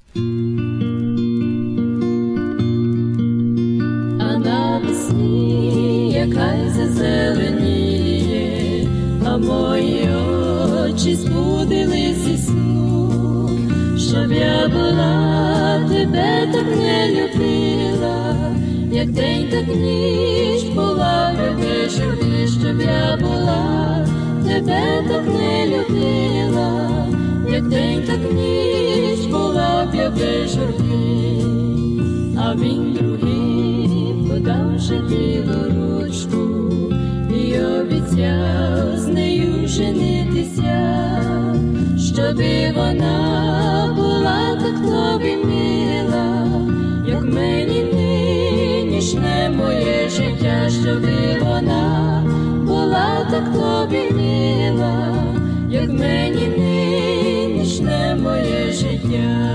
А навесні якась зазеленіє, а мої очі збудились зі сну, щоб я була, тебе так не любила, як день, так ніч була, тебе журби, щоб я була, тебе так не любила, як день, так ніч була, тебе журби. А він другий подав вже білу ручку і обіцяв з нею женитися, щоби вона була так тобі мила, як мені нинішнє моє життя, щоби вона була так тобі мила, як мені нинішнє моє життя.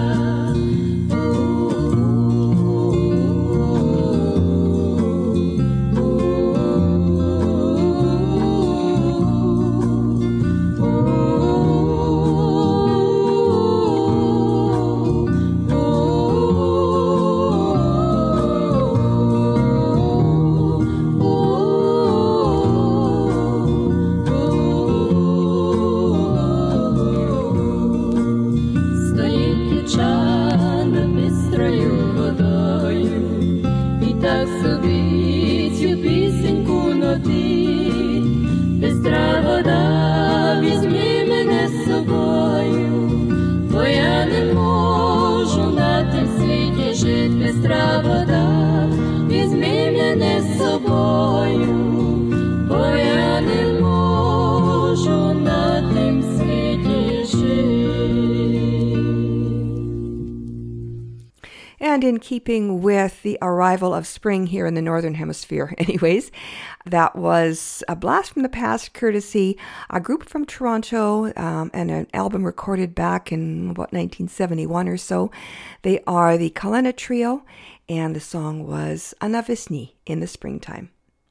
And in keeping with the arrival of spring here in the Northern Hemisphere, anyways, that was a blast from the past, courtesy a group from Toronto and an album recorded back in about 1971 or so. They are the Kalena Trio, and the song was A Навесні, in the springtime.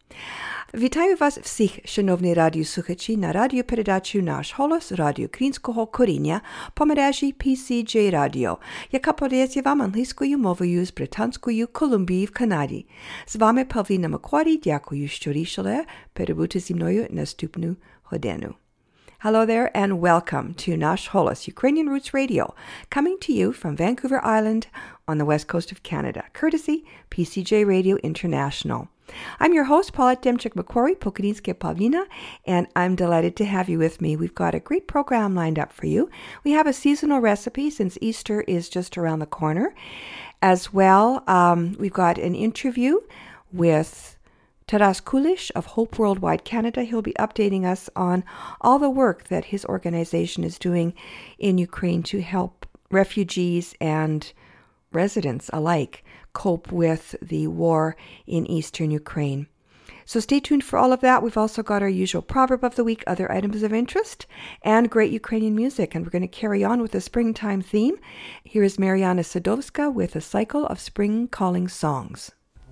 Вітаю вас всіх, шановні радіослухачі, на радіопередачу «Наш голос» Радіо Українського коріння по мережі PCJ Radio, яка подається вам англійською мовою з Британської Колумбії в Канаді. З вами Павліна Макварі. Дякую, що рішили перебути зі мною наступну годину. Hello there and welcome to Nash Holos, Ukrainian Roots Radio, coming to you from Vancouver Island on the west coast of Canada, courtesy PCJ Radio International. I'm your host, Paulette Demchik-Macquarie, Pokrinske Pavlina, and I'm delighted to have you with me. We've got a great program lined up for you. We have a seasonal recipe since Easter is just around the corner. As well, we've got an interview with Taras Kulish of Hope Worldwide Canada. He'll be updating us on all the work that his organization is doing in Ukraine to help refugees and residents alike cope with the war in eastern Ukraine. So stay tuned for all of that. We've also got our usual proverb of the week, other items of interest, and great Ukrainian music. And we're going to carry on with the springtime theme. Here is Mariana Sadowska with a cycle of spring calling songs.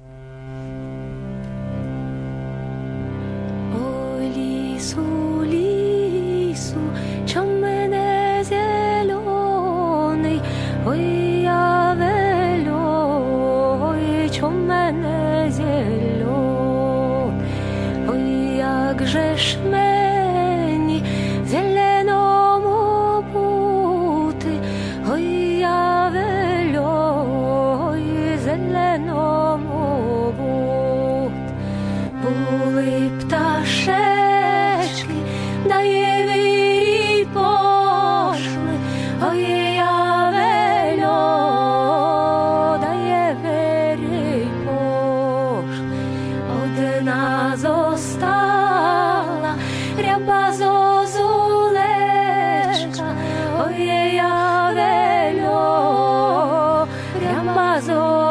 Лісу, лісу, чом мене зелений, ой, я вельой, чом мене зелений, ой, як же ж мені зеленому бути, ой, я вельой, зеленому бути, були пташечки, да євірі пошли, ой, я вельо, да євірі пошли, одна зостала, ряба зозулечка, ой, я вельо, ряба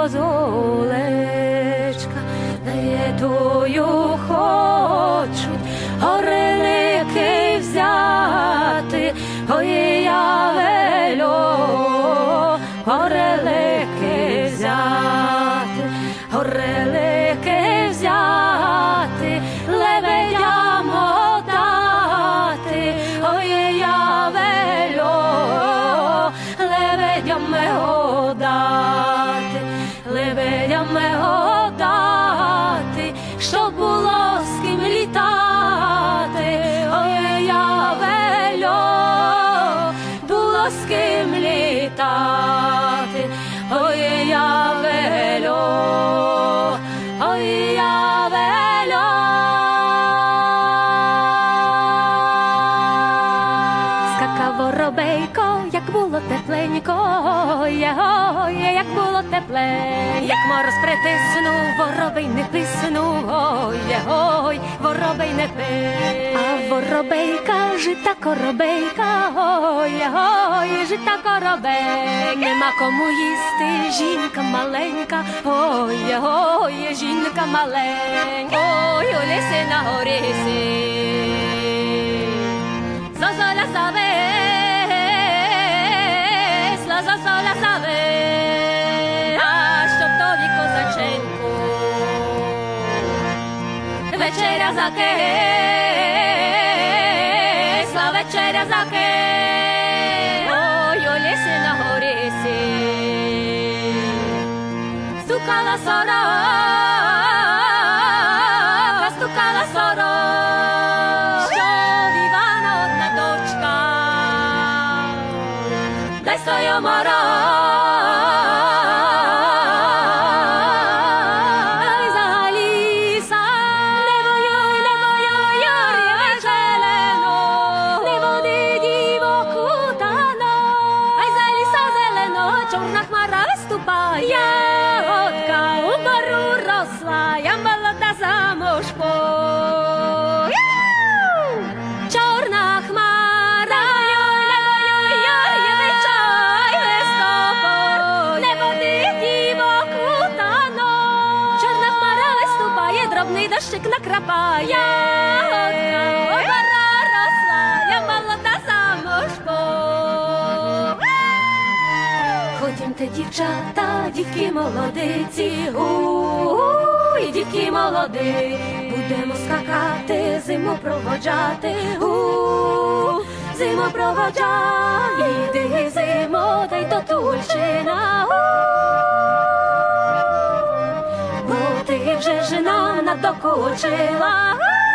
зозулечка, да є тою хочуть орелики взяти, ой, я вельо, орелики взяти, орелики взяти, лебедям отдати, ой, я вельо, лебедям отдати. як було тепле, як мороз притиснув, воробей не писнув, ой, воробей не пив. А воробейка, жита коробейка, ой, жита коробейка. Нема кому їсти, жінка маленька, ой, жінка маленька, ой, у лісі на горі Зозоля завесла, зозоля завесла, щоб тобі козаченьку вечеря закисла, вечеря закисла, ой, у лісі на горісі стукала сорока, стукала сорока. Свою мороз, за ліса, не воюй, рівень зелено, не води дівок утано, ай за ліса зелено, чорна хмара виступає, ягодка у бору росла, я молода замуж чорна хмара, дробний дощик накрапає, ягодка обора росла, я молода замуж Ходімте, дівчата, дівки молодиці, і дівки молоди, будемо скакати, зиму проводжати, зиму проводжати, іди зимо, дай до Тульчина, ти вже ж нам надокучила,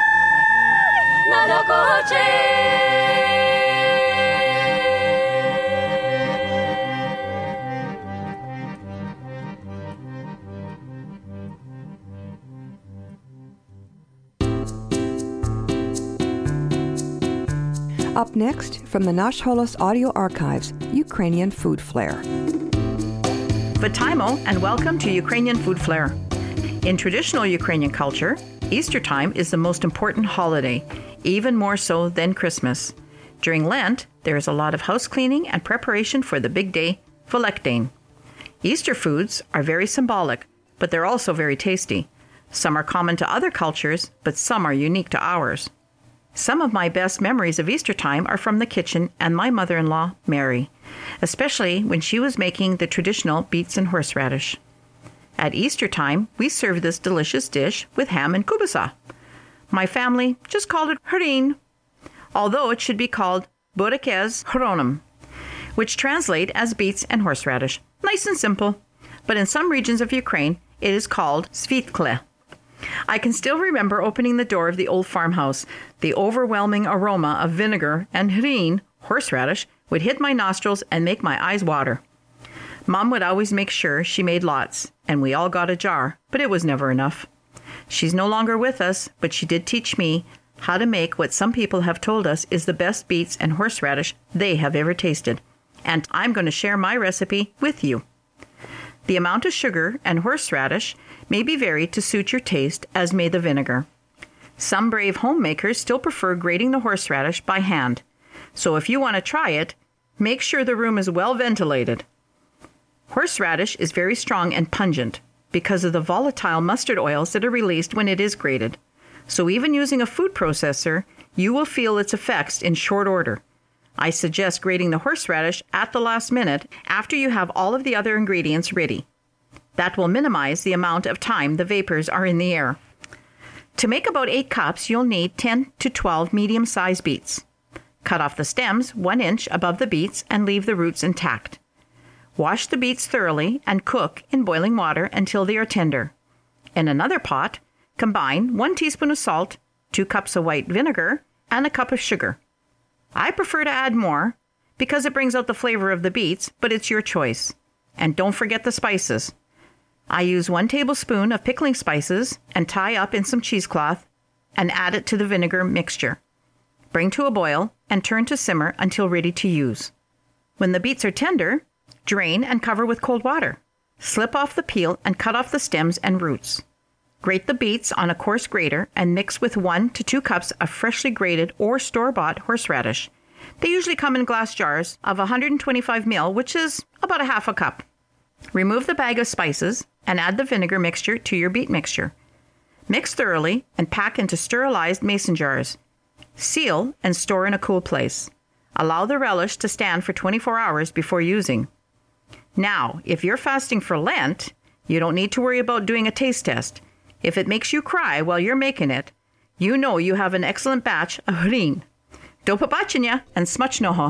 Up next, from the Nash Holos audio archives, Ukrainian Food Flair. Vitaimo, and welcome to Ukrainian Food Flair. In traditional Ukrainian culture, Easter time is the most important holiday, even more so than Christmas. During Lent, there is a lot of house cleaning and preparation for the big day, Velekdain. Easter foods are very symbolic, but they're also very tasty. Some are common to other cultures, but some are unique to ours. Some of my best memories of Easter time are from the kitchen and my mother-in-law, Mary, especially when she was making the traditional beets and horseradish. At Easter time, we serve this delicious dish with ham and kubasa. My family just called it harin, although it should be called borekez hronim, which translate as beets and horseradish. Nice and simple, but in some regions of Ukraine, it is called svitkle. I can still remember opening the door of the old farmhouse. The overwhelming aroma of vinegar and harin, horseradish, would hit my nostrils and make my eyes water. Mom would always make sure she made lots, and we all got a jar, but it was never enough. She's no longer with us, but she did teach me how to make what some people have told us is the best beets and horseradish they have ever tasted. And I'm going to share my recipe with you. The amount of sugar and horseradish may be varied to suit your taste, as may the vinegar. Some brave homemakers still prefer grating the horseradish by hand. So if you want to try it, make sure the room is well ventilated. Horseradish is very strong and pungent because of the volatile mustard oils that are released when it is grated. So even using a food processor, you will feel its effects in short order. I suggest grating the horseradish at the last minute after you have all of the other ingredients ready. That will minimize the amount of time the vapors are in the air. To make about 8 cups, you'll need 10 to 12 medium-sized beets. Cut off the stems 1 inch above the beets and leave the roots intact. Wash the beets thoroughly and cook in boiling water until they are tender. In another pot, combine 1 teaspoon of salt, 2 cups of white vinegar, and a cup of sugar. I prefer to add more because it brings out the flavor of the beets, but it's your choice. And don't forget the spices. I use 1 tablespoon of pickling spices and tie up in some cheesecloth and add it to the vinegar mixture. Bring to a boil and turn to simmer until ready to use. When the beets are tender, Drain and cover with cold water. Slip off the peel and cut off the stems and roots. Grate the beets on a coarse grater and mix with 1 to 2 cups of freshly grated or store-bought horseradish. They usually come in glass jars of 125 ml, which is about a half a cup. Remove the bag of spices and add the vinegar mixture to your beet mixture. Mix thoroughly and pack into sterilized mason jars. Seal and store in a cool place. Allow the relish to stand for 24 hours before using. Now, if you're fasting for Lent, you don't need to worry about doing a taste test. If it makes you cry while you're making it, you know you have an excellent batch of hrin. Do побачення and смачного!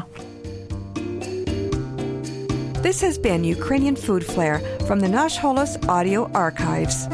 This has been Ukrainian Food Flair from the Nash Holos Audio Archives.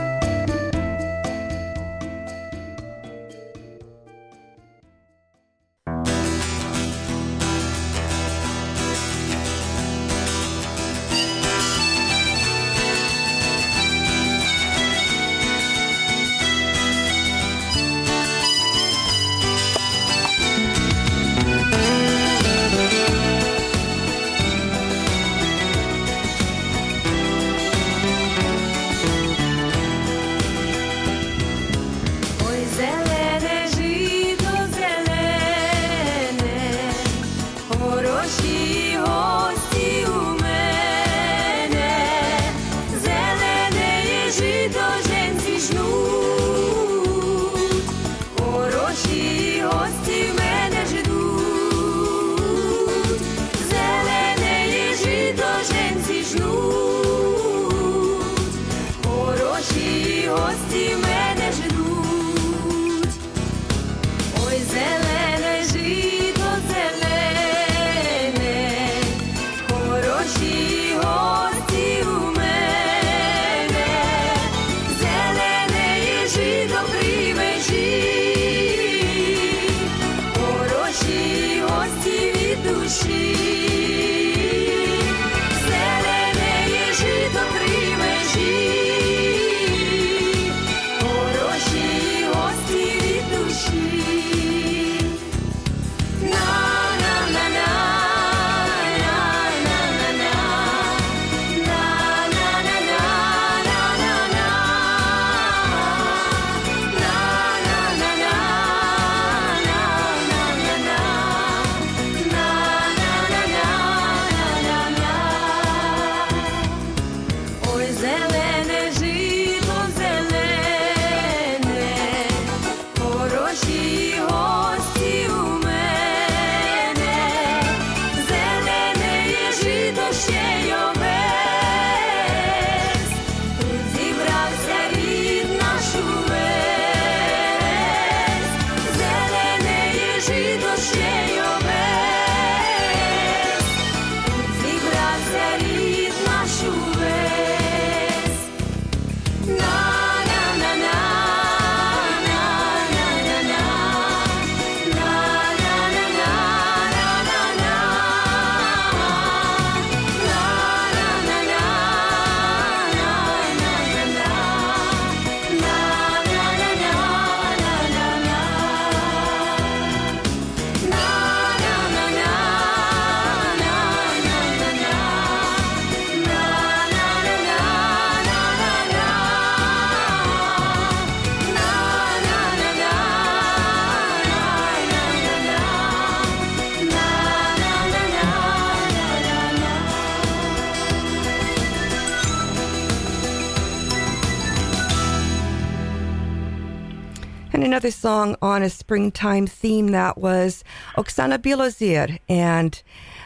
And another song on a springtime theme, that was Oksana Bilozir, and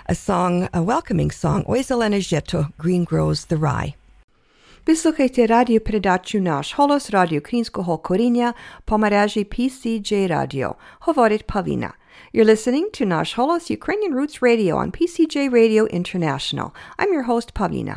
a welcoming song, Oj zelene žito, Green Grows the Rye. Ви слухаєте радіопередачу «Наш голос» Радіо Українського коріння по мережі PCJ Radio. Говорить Павліна. You're listening to Наш голос, Ukrainian Roots Radio on PCJ Radio International. I'm your host, Pavlina.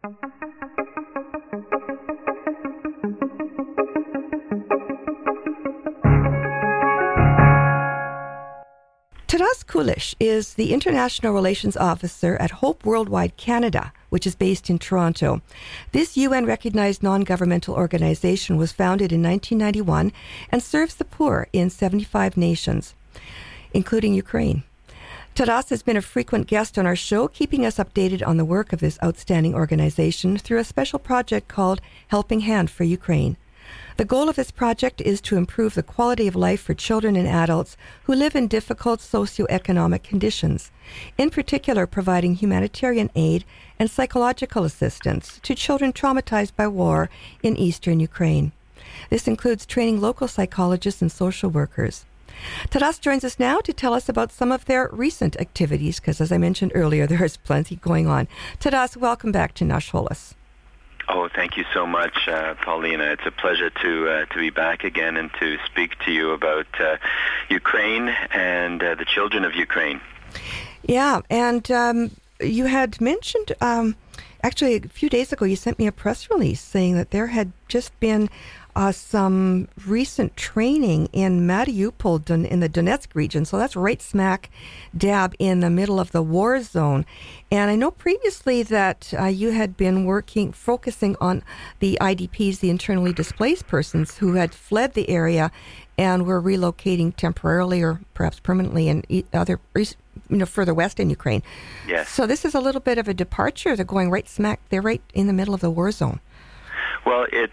Taras Kulish is the International Relations Officer at Hope Worldwide Canada, which is based in Toronto. This UN-recognized non-governmental organization was founded in 1991 and serves the poor in 75 nations, including Ukraine. Taras has been a frequent guest on our show, keeping us updated on the work of this outstanding organization through a special project called Helping Hand for Ukraine. The goal of this project is to improve the quality of life for children and adults who live in difficult socioeconomic conditions, in particular providing humanitarian aid and psychological assistance to children traumatized by war in eastern Ukraine. This includes training local psychologists and social workers. Taras joins us now to tell us about some of their recent activities, because as I mentioned earlier, there is plenty going on. Taras, welcome back to Nash Holos. Oh, thank you so much, Paulina. It's a pleasure to be back again and to speak to you about Ukraine and the children of Ukraine. Yeah, and you had mentioned, actually a few days ago, you sent me a press release saying that there had just been some recent training in Mariupol in the Donetsk region. So that's right smack dab in the middle of the war zone. And I know previously that you had been focusing on the IDPs, the internally displaced persons who had fled the area and were relocating temporarily or perhaps permanently in other, further west in Ukraine. Yes. So this is a little bit of a departure. They're going right smack. They're right in the middle of the war zone. Well, it's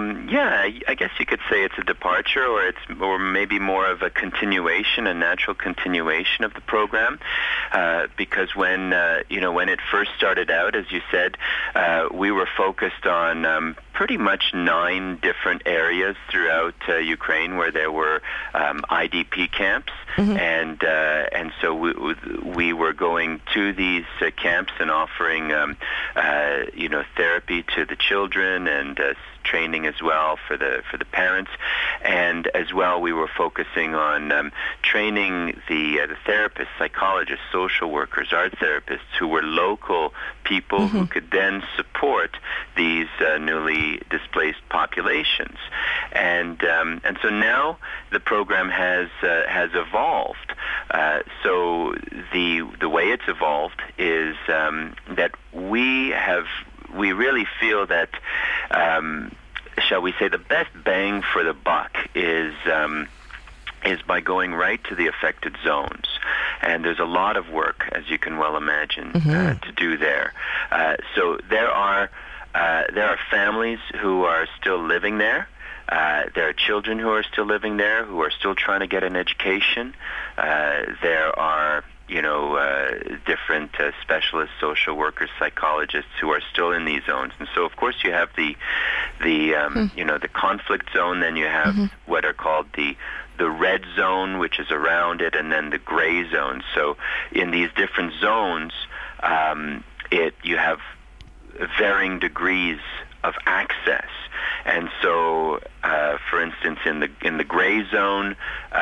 I guess you could say it's a departure, or maybe more of a continuation, a natural continuation of the program, because when it first started out, as you said, we were focused on pretty much 9 different areas throughout Ukraine where there were IDP camps, and so we were going to these camps and offering therapy to the children and training as well for the parents, and as well we were focusing on training the therapists, psychologists, social workers, art therapists who were local people who could then support these newly displaced populations, and so now the program has evolved. So the way it's evolved is that we really feel that, shall we say, the best bang for the buck is by going right to the affected zones. And there's a lot of work, as you can well imagine, to do there. So there are families who are still living there. There are children who are still living there, who are still trying to get an education. There are different specialists, social workers, psychologists who are still in these zones. And so, of course, you have the conflict zone. Then you have what are called the red zone, which is around it, and then the gray zone. So, in these different zones, you have varying degrees of access. And so, for instance, in the gray zone,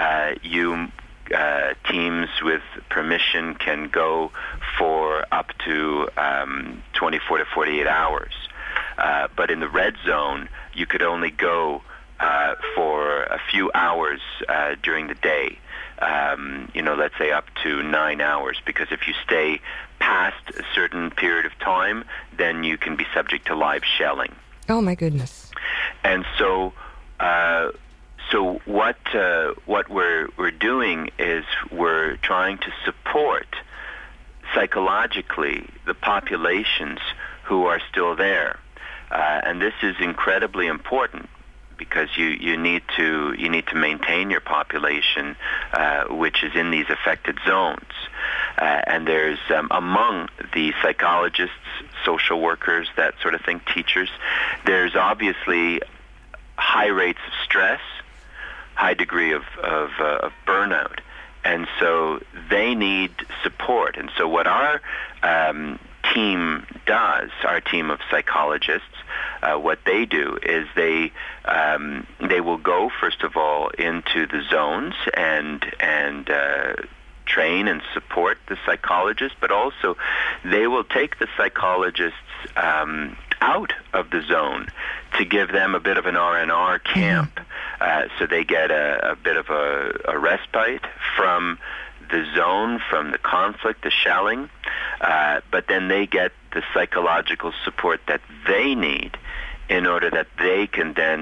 teams with permission can go for up to 24 to 48 hours. But in the red zone, you could only go for a few hours during the day. Let's say up to 9 hours, because if you stay past a certain period of time, then you can be subject to live shelling. Oh, my goodness. And so what we're doing is we're trying to support psychologically the populations who are still there, and this is incredibly important because you need to maintain your population, which is in these affected zones, and there's among the psychologists, social workers, that sort of thing, teachers, there's obviously high rates of stress, high degree of burnout, and so they need support. And so what our team does, our team of psychologists, what they do is they will go first of all into the zones and train and support the psychologists, but also they will take the psychologists out of the zone to give them a bit of an R&R camp, so they get a bit of a respite from the zone, from the conflict, the shelling, but then they get the psychological support that they need in order that they can then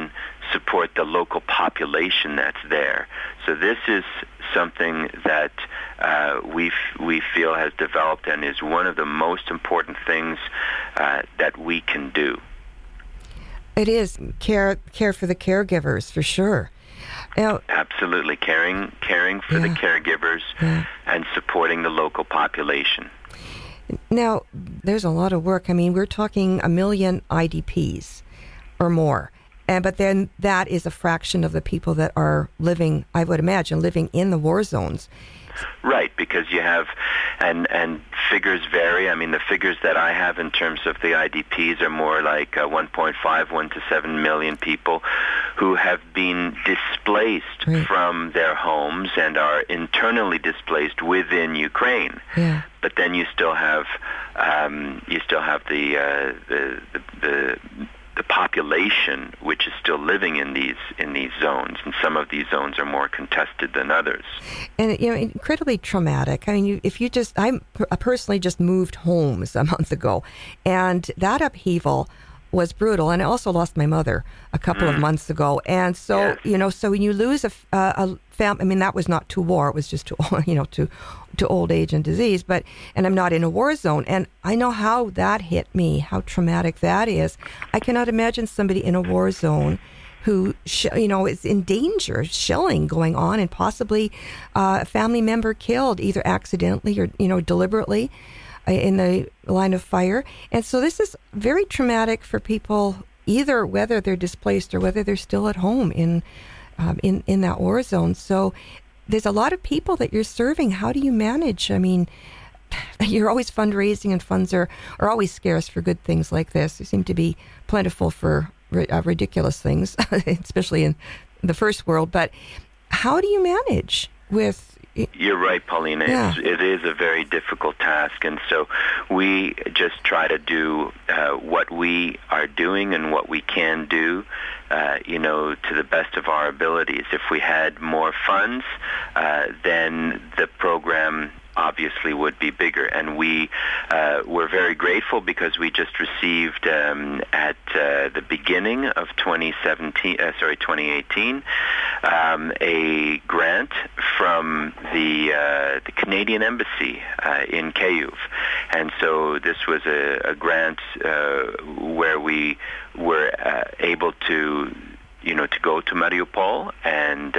support the local population that's there. So this is something that we feel has developed and is one of the most important things that we can do. It is care for the caregivers, for sure. Now, absolutely, caring for the caregivers and supporting the local population. Now, there's a lot of work. I mean, we're talking 1 million IDPs or more. But then that is a fraction of the people that are living, I would imagine, living in the war zones. Right, because you have, and figures vary. I mean, the figures that I have in terms of the IDPs are more like 1 to 7 million people who have been displaced from their homes and are internally displaced within Ukraine. Yeah. But then you still have the population which is still living in these zones, and some of these zones are more contested than others. And incredibly traumatic. I mean, I personally just moved homes a month ago, and that upheaval was brutal. And I also lost my mother a couple of months ago, and so so when you lose a family, I mean, that was not to war; it was just to to old age and disease. And I'm not in a war zone, and I know how that hit me, how traumatic that is. I cannot imagine somebody in a war zone who is in danger, shelling going on, and possibly a family member killed either accidentally or deliberately in the line of fire. And so this is very traumatic for people, either whether they're displaced or whether they're still at home in that war zone. So there's a lot of people that you're serving. How do you manage? I mean, you're always fundraising, and funds are always scarce for good things like this. They seem to be plentiful for ridiculous things, especially in the first world. But how do you manage with... You're right, Paulina. Yeah. It is a very difficult task, and so we just try to do what we are doing and what we can do, to the best of our abilities. If we had more funds, then the program obviously would be bigger, and we're very grateful because we just received at the beginning of 2018 a grant from the Canadian Embassy in Kyiv, and so this was a grant where we were able to go to Mariupol, and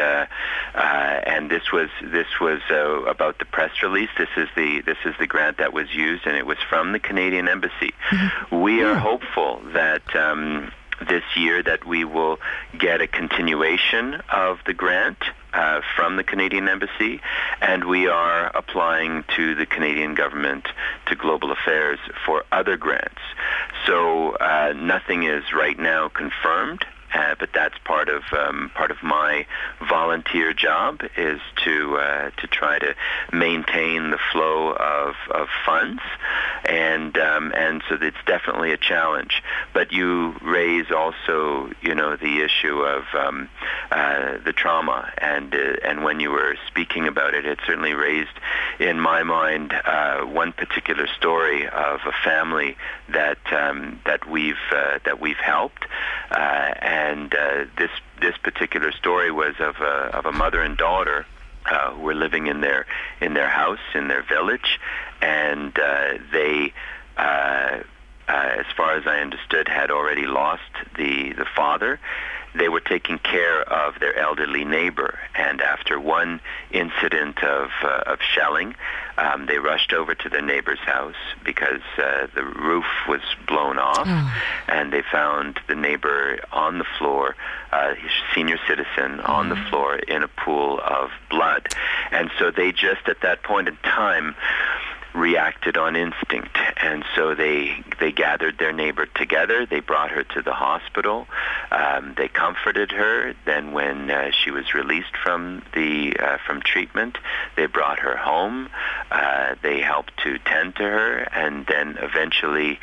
this was about the press release. This is the grant that was used, and it was from the Canadian Embassy. Mm-hmm. We are hopeful that this year that we will get a continuation of the grant from the Canadian Embassy, and we are applying to the Canadian government, to Global Affairs, for other grants. So nothing is right now confirmed. But that's part of my volunteer job, is to try to maintain the flow of funds, and so it's definitely a challenge. But you raise also the issue of the trauma, and when you were speaking about it, it certainly raised in my mind one particular story of a family that we've helped. And this particular story was of a mother and daughter who were living in their house in their village, and they, as far as I understood, had already lost the father. They were taking care of their elderly neighbor, and after one incident of shelling, they rushed over to their neighbor's house because the roof was blown off, and they found the neighbor on the floor, senior citizen, on the floor in a pool of blood. And so they just, at that point in time, reacted on instinct, and so they gathered their neighbor together. They brought her to the hospital. They comforted her. Then, when she was released from treatment, they brought her home. They helped to tend to her, and then eventually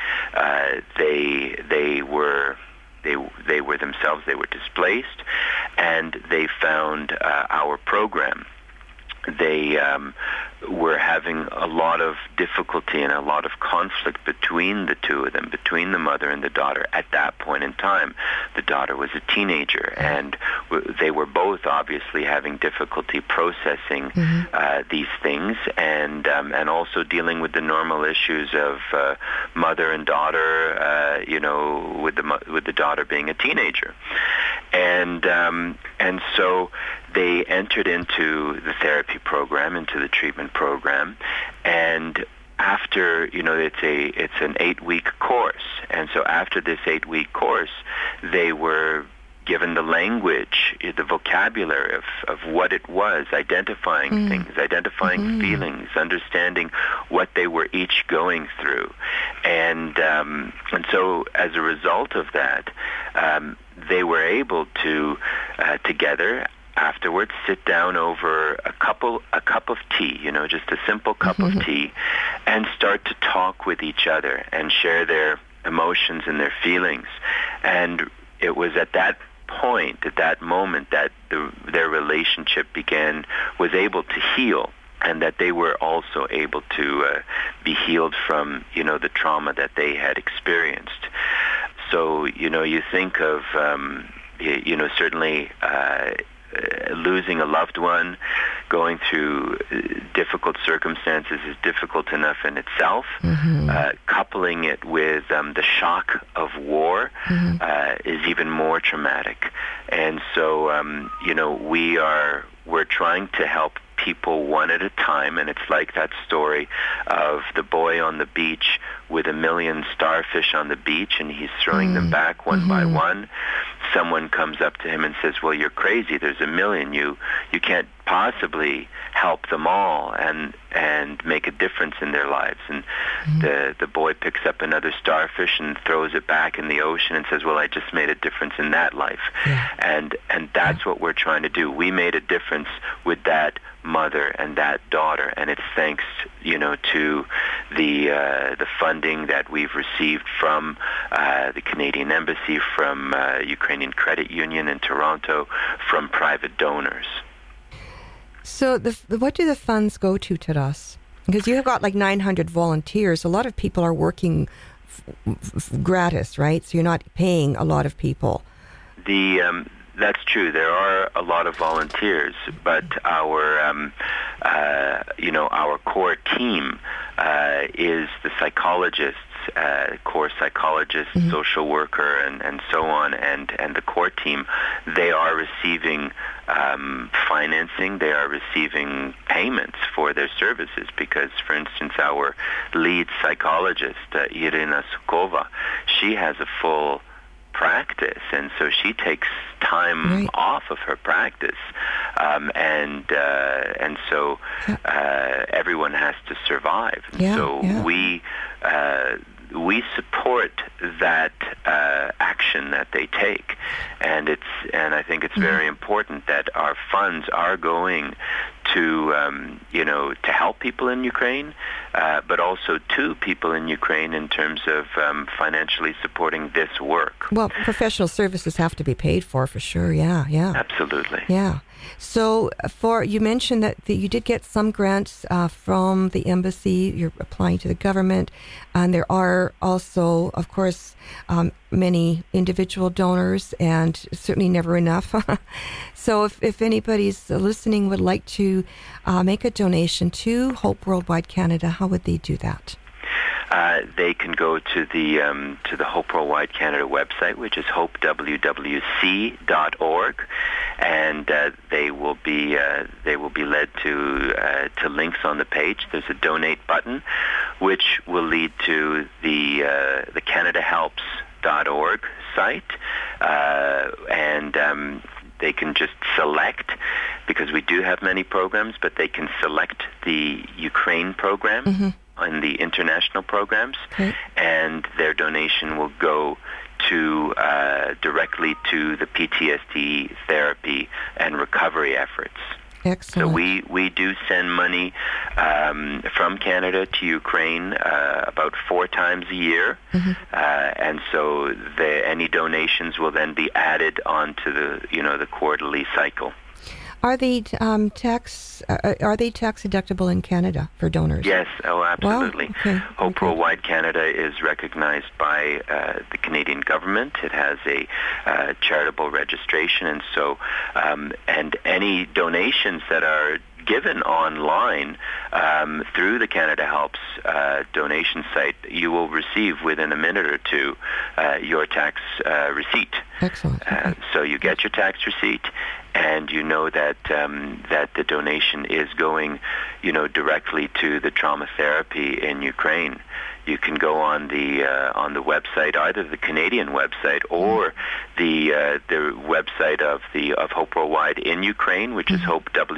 they were themselves. They were displaced, and they found our program. They were having a lot of difficulty and a lot of conflict between the two of them, between the mother and the daughter at that point in time. The daughter was a teenager, and they were both obviously having difficulty processing these things, and also dealing with the normal issues of mother and daughter, with the daughter being a teenager. And so they entered into the therapy program, into the treatment program, and after, it's an 8-week course, and so after this 8-week course, they were given the language, the vocabulary of what it was, identifying things, identifying feelings, understanding what they were each going through. And so as a result of that, they were able to, together, afterwards, sit down over a cup of tea, just a simple cup of tea, and start to talk with each other and share their emotions and their feelings. And it was at that point, at that moment, that their relationship was able to heal, and that they were also able to be healed from, the trauma that they had experienced. So, you think of, certainly losing a loved one, going through difficult circumstances is difficult enough in itself. Coupling it with the shock of war is even more traumatic. And so, we're trying to help people one at a time, and it's like that story of the boy on the beach with 1 million starfish on the beach, and he's throwing them back one by one. Someone comes up to him and says, well, you're crazy, there's 1 million, you can't possibly help them all and make a difference in their lives. And the boy picks up another starfish and throws it back in the ocean and says, well, I just made a difference in that life. And that's what we're trying to do. We made a difference with that mother and that daughter, and it's thanks, to the funding that we've received from the Canadian Embassy, from Ukrainian Credit Union in Toronto, from private donors. So what do the funds go to, Taras? Because you have got like 900 volunteers. A lot of people are working gratis, right? So you're not paying a lot of people. That's true. There are a lot of volunteers, but our core team is the psychologists, core psychologist, social worker, and so on, and the core team. They are receiving financing. They are receiving payments for their services because, for instance, our lead psychologist, Irina Sukova, she has a full practice, and so she takes time off of her practice, and so everyone has to survive. We support that action that they take, and I think it's very important that our funds are going to to help people in Ukraine, but also to people in Ukraine in terms of financially supporting this work. Well, professional services have to be paid for sure. Yeah. Absolutely. Yeah. So you mentioned that you did get some grants from the embassy. You're applying to the government, and there are also, of course, many individual donors, and certainly never enough. So if anybody's listening would like to make a donation to Hope Worldwide Canada, how would they do that? They can go to the Hope Worldwide Canada website, which is hopewwc.org, and they will be led to links on the page. There's a donate button, which will lead to the CanadaHelps.org site, and they can just select, because we do have many programs, but they can select the Ukraine program and the international programs, and their donation will go to directly to the PTSD therapy and recovery efforts. Excellent. So we do send money from Canada to Ukraine about 4 times a year, and so any donations will then be added onto the quarterly cycle. Are the tax deductible in Canada for donors? Yes, absolutely. Wow. Okay. Hope Worldwide Canada is recognized by the Canadian government. It has a charitable registration, and so and any donations that are given online through the Canada Helps donation site, you will receive within a minute or two your tax receipt. Excellent. Okay. So you get your tax receipt, and you know that that the donation is going, directly to the trauma therapy in Ukraine. You can go on the website, either the Canadian website or the website of Hope Worldwide in Ukraine, which is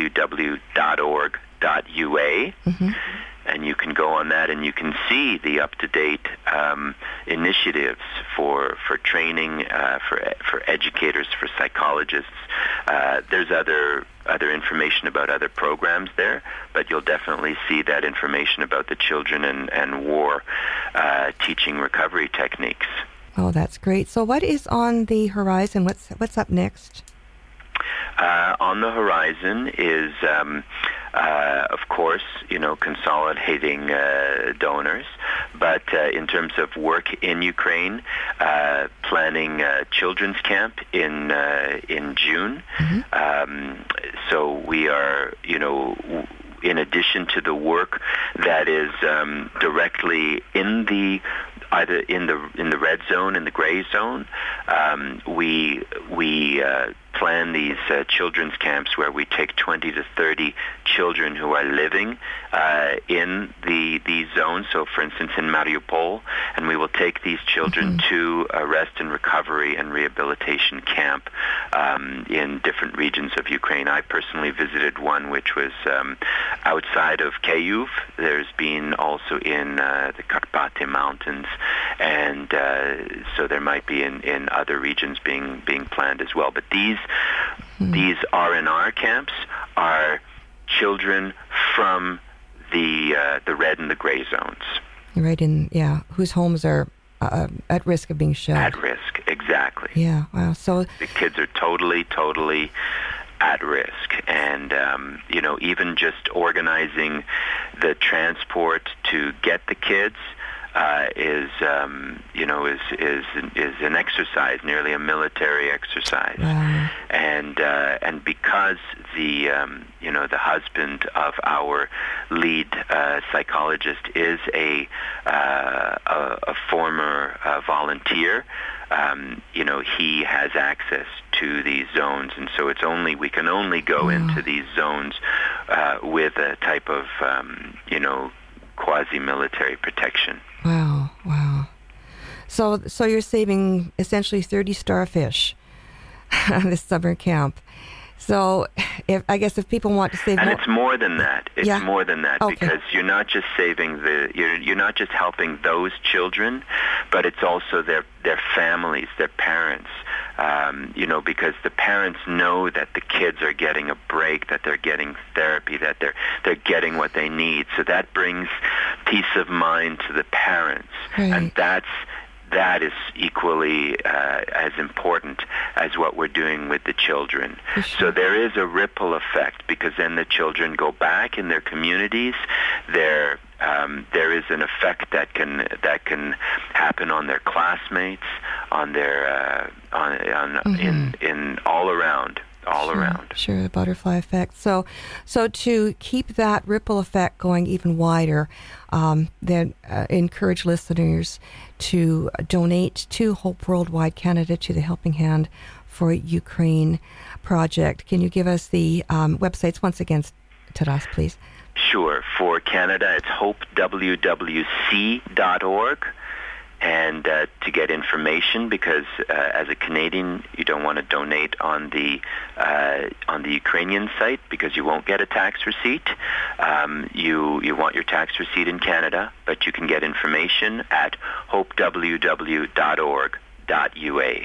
hopeww.org.ua. And you can go on that, and you can see the up-to-date initiatives for training, for educators, for psychologists. There's other information about other programs there, but you'll definitely see that information about the children and war teaching recovery techniques. Oh, that's great. So what is on the horizon? What's up next? On the horizon is, of course, consolidating donors, but in terms of work in Ukraine, planning a children's camp in June. So we are, in addition to the work that is directly either in the red zone, in the gray zone, we plan these children's camps where we take 20 to 30 children who are living in these zones. So, for instance, in Mariupol, and we will take these children to a rest and recovery and rehabilitation camp in different regions of Ukraine. I personally visited one which was outside of Kyiv. There's been also in the Karpati Mountains, and so there might be in other regions being planned as well. But these R&R camps are children from the red and the gray zones. Right, whose homes are at risk of being shelled. At risk, exactly. Yeah, wow. So the kids are totally at risk, and even just organizing the transport to get the kids is an exercise, nearly a military exercise. Wow. And because the husband of our lead psychologist is a former volunteer, he has access to these zones, and so we can only go into these zones with a type of quasi-military protection. Wow. So you're saving essentially 30 starfish this summer camp. So if people want to save and more... it's more than that. It's more than that, okay. Because you're not just saving you're not just helping those children, but it's also their families, their parents. Because the parents know that the kids are getting a break, that they're getting therapy, that they're getting what they need. So that brings peace of mind to the parents, right. And that is equally as important as what we're doing with the children. For sure. So there is a ripple effect, because then the children go back in their communities. There is an effect that can happen on their classmates, on their in all around. Sure, the butterfly effect. So to keep that ripple effect going even wider, then encourage listeners to donate to Hope Worldwide Canada, to the Helping Hand for Ukraine project. Can you give us the websites once again, Taras, please? Sure. For Canada, it's hopewwc.org. And to get information, because as a Canadian, you don't want to donate on the Ukrainian site because you won't get a tax receipt. You want your tax receipt in Canada, but you can get information at hopewww.org.ua.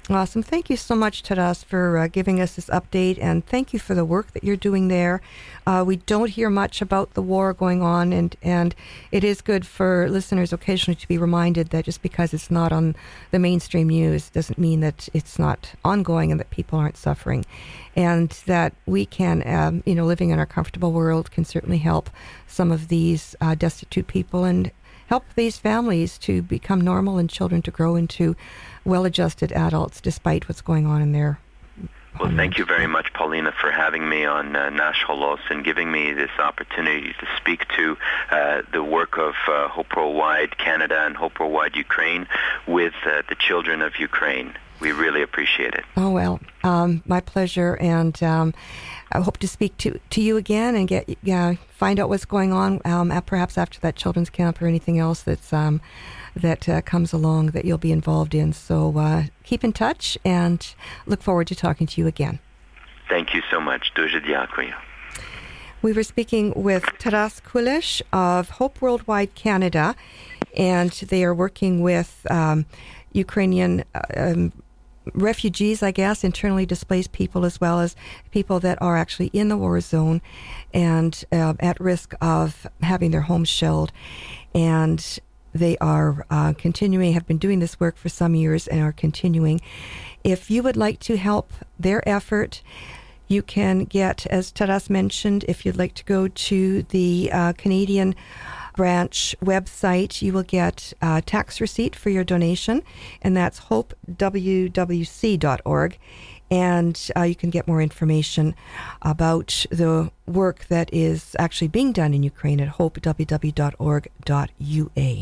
Awesome. Thank you so much, Taras, for giving us this update, and thank you for the work that you're doing there. We don't hear much about the war going on, and it is good for listeners occasionally to be reminded that just because it's not on the mainstream news doesn't mean that it's not ongoing and that people aren't suffering, and that we can, living in our comfortable world can certainly help some of these destitute people and help these families to become normal and children to grow into well-adjusted adults despite what's going on in their Well, thank you very much, Paulina, for having me on Nash Holos and giving me this opportunity to speak to the work of Hope Worldwide Canada and Hope Worldwide Ukraine with the children of Ukraine. We really appreciate it. Oh, well, my pleasure, and I hope to speak to you again and find out what's going on, perhaps after that children's camp or anything else that comes along that you'll be involved in. So keep in touch and look forward to talking to you again. Thank you so much. Дуже дякую. We were speaking with Taras Kulish of Hope Worldwide Canada, and they are working with Ukrainian refugees, I guess, internally displaced people, as well as people that are actually in the war zone and at risk of having their homes shelled. And they are have been doing this work for some years and are continuing. If you would like to help their effort, you can get, as Taras mentioned, if you'd like to go to the Canadian branch website, you will get a tax receipt for your donation, and that's hopewwc.org. And you can get more information about the work that is actually being done in Ukraine at hopewww.org.ua.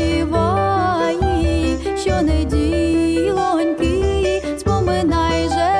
Надіває, що неділоньки, споминай же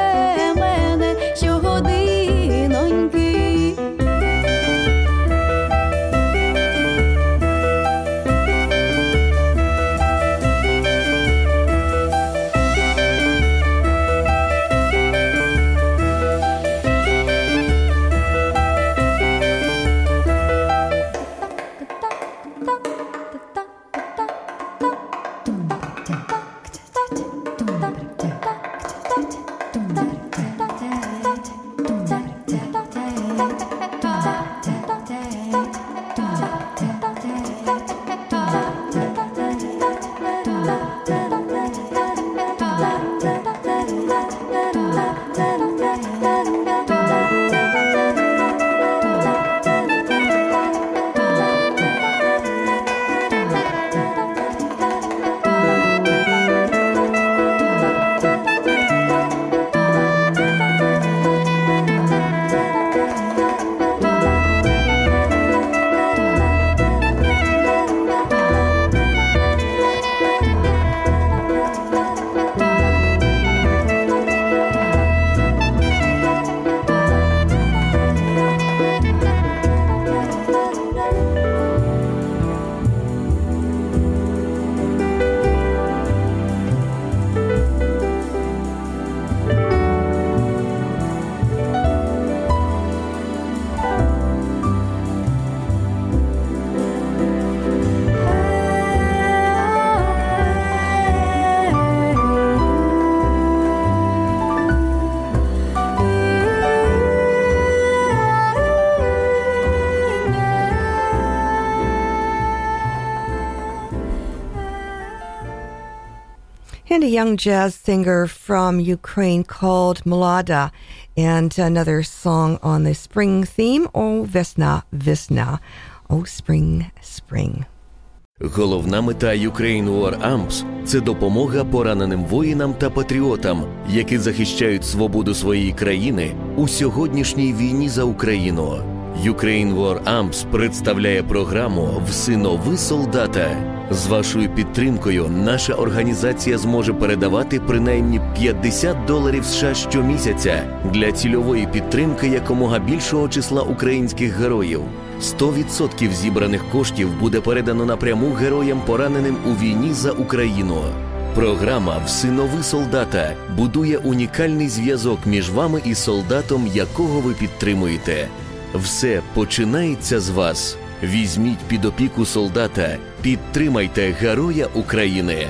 and a young jazz singer from Ukraine called Mlada, and another song on the spring theme, O Vesna, Vesna, O Spring, Spring. Головна мета Ukraine War Amps – це допомога пораненим воїнам та патріотам, які захищають свободу своєї країни у сьогоднішній війні за Україну. Ukraine War Amps представляє програму «Всинови солдата». З вашою підтримкою наша організація зможе передавати принаймні $50 США щомісяця для цільової підтримки якомога більшого числа українських героїв. 100% зібраних коштів буде передано напряму героям, пораненим у війні за Україну. Програма «Всинови солдата» будує унікальний зв'язок між вами і солдатом, якого ви підтримуєте. Все починається з вас. Візьміть під опіку солдата, підтримайте героя України.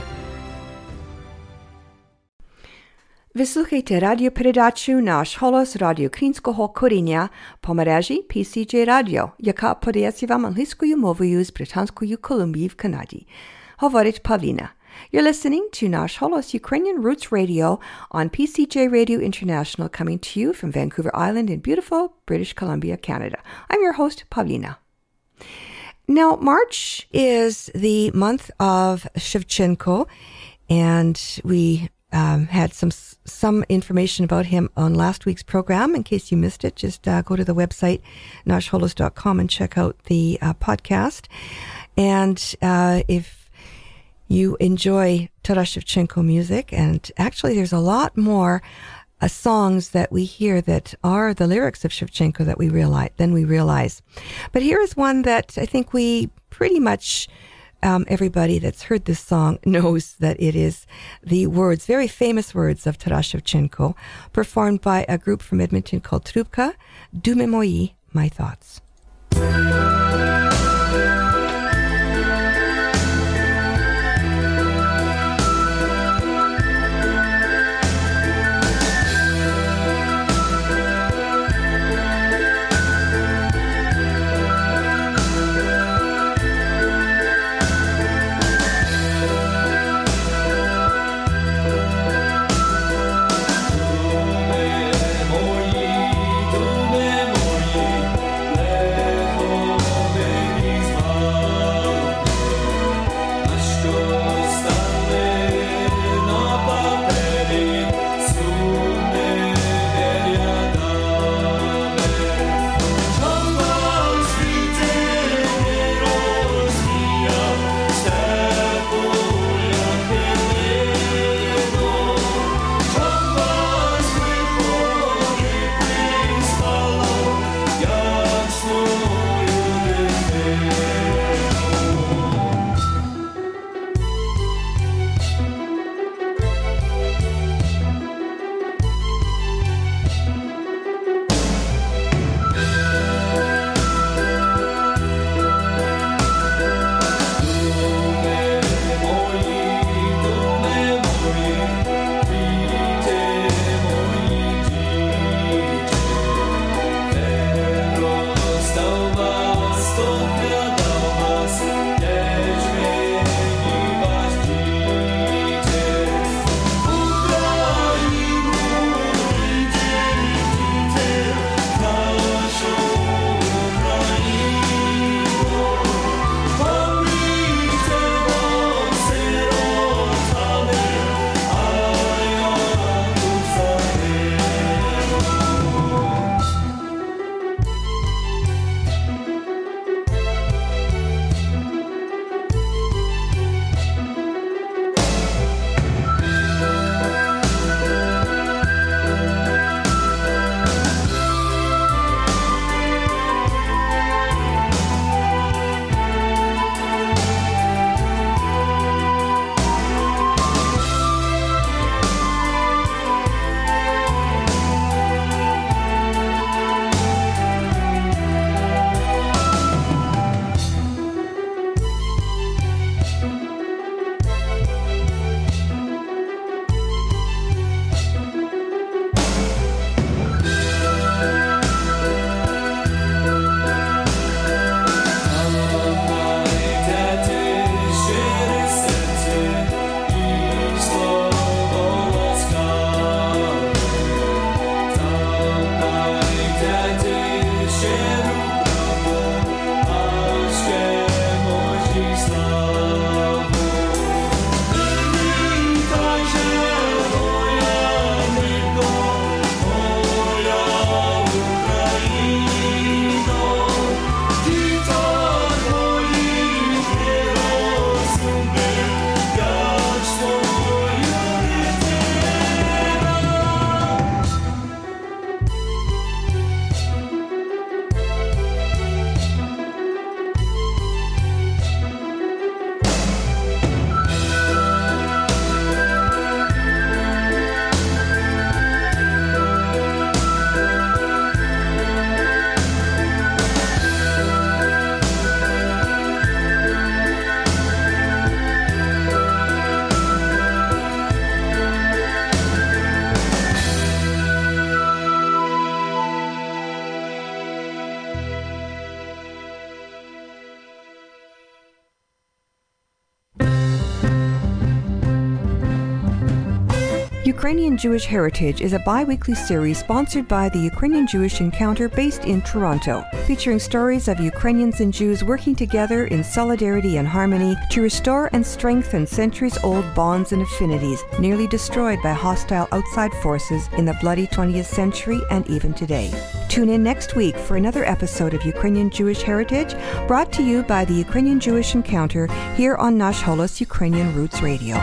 Ви слухаєте радіопередачу «Наш голос» радіоукраїнського коріння по мережі PCJ Radio, яка подається вам англійською мовою з Британської Колумбії в Канаді. Говорить Павліна. You're listening to Nash Holos Ukrainian Roots Radio on PCJ Radio International, coming to you from Vancouver Island in beautiful British Columbia, Canada. I'm your host, Pavlina. Now, March is the month of Shevchenko, and we had some information about him on last week's program. In case you missed it, just go to the website, nashholos.com, and check out the podcast. And if you enjoy Taras Shevchenko music, and actually there's a lot more songs that we hear that are the lyrics of Shevchenko that we realize. But here is one that I think we pretty much, everybody that's heard this song knows that it is the words, very famous words of Taras Shevchenko, performed by a group from Edmonton called Trubka, Dume Moyi, My Thoughts. Moji, Ukrainian Jewish Heritage is a bi-weekly series sponsored by the Ukrainian Jewish Encounter based in Toronto, featuring stories of Ukrainians and Jews working together in solidarity and harmony to restore and strengthen centuries-old bonds and affinities nearly destroyed by hostile outside forces in the bloody 20th century and even today. Tune in next week for another episode of Ukrainian Jewish Heritage, brought to you by the Ukrainian Jewish Encounter here on Nash Holos Ukrainian Roots Radio.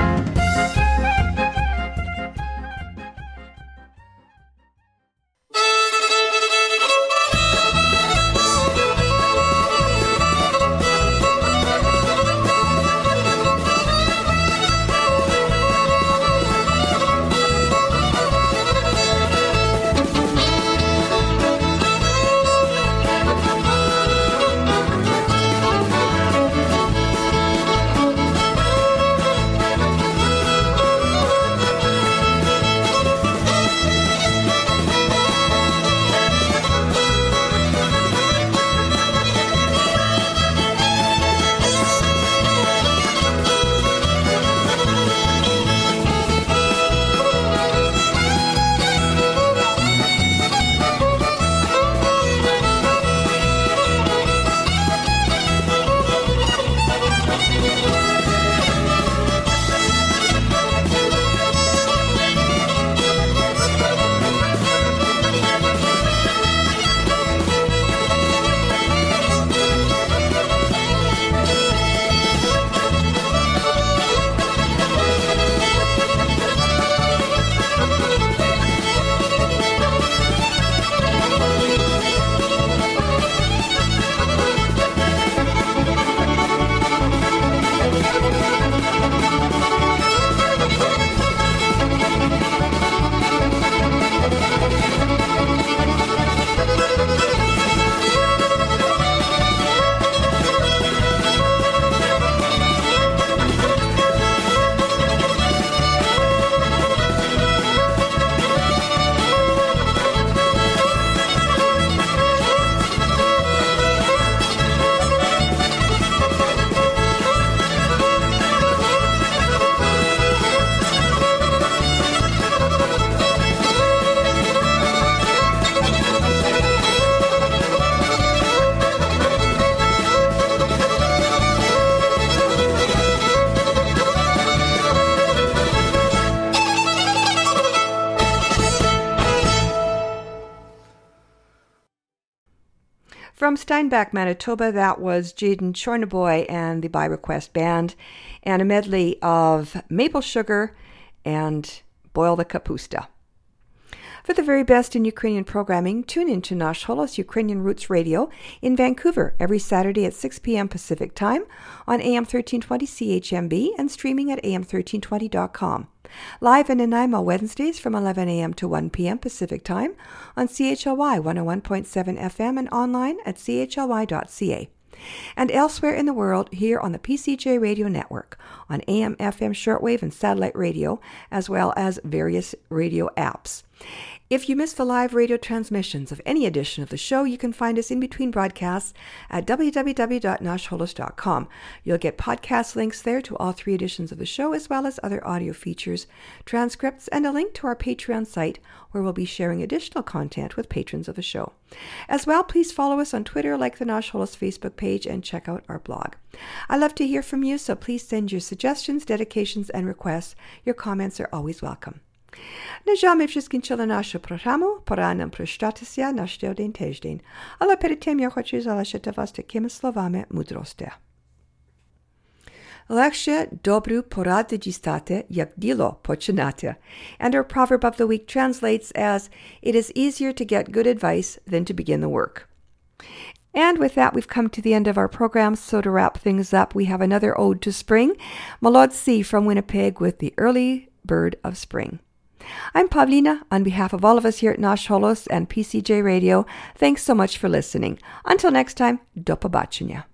From Steinbach, Manitoba, that was Jaden Chornaboy and the By Request Band, and a medley of Maple Sugar and Boil the Kapusta. For the very best in Ukrainian programming, tune in to Nash Holos Ukrainian Roots Radio in Vancouver every Saturday at 6 p.m. Pacific Time on AM 1320 CHMB and streaming at am1320.com. Live in Nanaimo Wednesdays from 11 a.m. to 1 p.m. Pacific Time on CHLY 101.7 FM and online at chly.ca. And elsewhere in the world here on the PCJ Radio Network, on AM, FM, shortwave, and satellite radio, as well as various radio apps. If you miss the live radio transmissions of any edition of the show, you can find us in between broadcasts at www.nashholos.com. You'll get podcast links there to all 3 editions of the show, as well as other audio features, transcripts, and a link to our Patreon site, where we'll be sharing additional content with patrons of the show. As well, please follow us on Twitter, like the Nash Holos Facebook page, and check out our blog. I love to hear from you, so please send your suggestions, dedications, and requests. Your comments are always welcome. Nажamy wszystkim naszego programu, pora nam przeczytać na ten tydzień. Ale przed tym ja хочу залишити вас такими словами мудрості. Легше добру пораду дістати, як діло починати. And our proverb of the week translates as, it is easier to get good advice than to begin the work. And with that, we've come to the end of our program, so to wrap things up, we have another ode to spring, Molodcy from Winnipeg with the Early Bird of Spring. I'm Pavlina. On behalf of all of us here at Nash Holos and PCJ Radio, thanks so much for listening. Until next time, do pobачення.